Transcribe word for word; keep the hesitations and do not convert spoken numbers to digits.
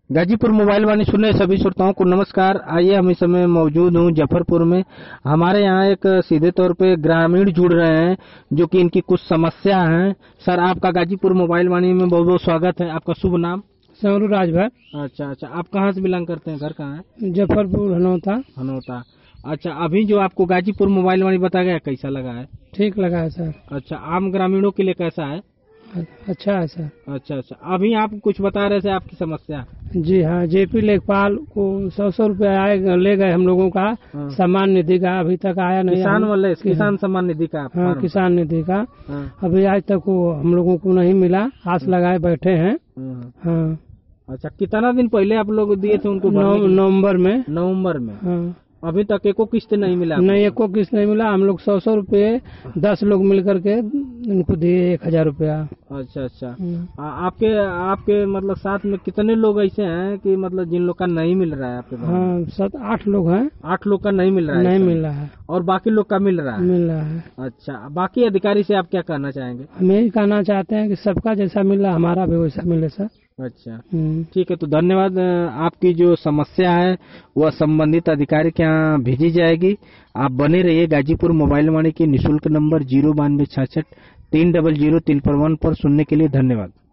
Ghazipur mobile वाणी सुनने सभी श्रोताओं को नमस्कार। आइए, हम इस समय मौजूद हूँ जफरपुर में। हमारे यहाँ एक सीधे तौर पे ग्रामीण जुड़ रहे हैं जो कि इनकी कुछ समस्या है। सर, आपका गाजीपुर मोबाइल वाणी में बहुत बहुत स्वागत है। आपका शुभ नाम? सौरू राजभर। अच्छा अच्छा, आप कहाँ से बिलोंग करते हैं? घर कहाँ है? जफरपुर, हनौता। हनौता। अच्छा, अभी जो आपको गाजीपुर मोबाइल वाणी बताया गया, कैसा लगा है? ठीक लगा है सर। अच्छा, आम ग्रामीणों के लिए कैसा है? अच्छा है सर। अच्छा अच्छा, अभी आप कुछ बता रहे थे आपकी समस्या। जी हाँ, जेपी लेखपाल को सौ सौ रुपये आए ले गए हम लोगों का। हाँ। सम्मान निधि का अभी तक आया नहीं। किसान वाले किसान सम्मान निधि का? हाँ, किसान निधि का। हाँ। अभी आज तक वो हम लोगों को नहीं मिला। आस लगाए बैठे हैं। हाँ। अच्छा, कितना दिन पहले आप लोग दिए थे उनको? नवम्बर में। नवम्बर में। हाँ। अभी तक एको किस्त नहीं मिला? नहीं, एको किस्त नहीं मिला। हम लोग सौ सौ रुपये दस लोग मिल करके इनको दिए एक हजार रुपया। अच्छा अच्छा, आ, आपके आपके मतलब साथ में कितने लोग ऐसे हैं कि मतलब जिन लोग का नहीं मिल रहा है आपके? हाँ, सात आठ लोग हैं। आठ लोग का नहीं मिल रहा है? नहीं मिल रहा है। और बाकी लोग का मिल रहा है? मिल रहा है। अच्छा, बाकी अधिकारी से आप क्या कहना चाहेंगे? हम यही कहना चाहते हैं कि सबका जैसा मिल रहा हमारा भी वैसा मिले सर। अच्छा, ठीक है, तो धन्यवाद। आपकी जो समस्या है वह संबंधित अधिकारी के यहाँ भेजी जाएगी। आप बने रहिए गाजीपुर मोबाइल वाणी के निःशुल्क नंबर जीरो बानवे छाछठ तीन डबल जीरो तीन पर वन पर सुनने के लिए। धन्यवाद।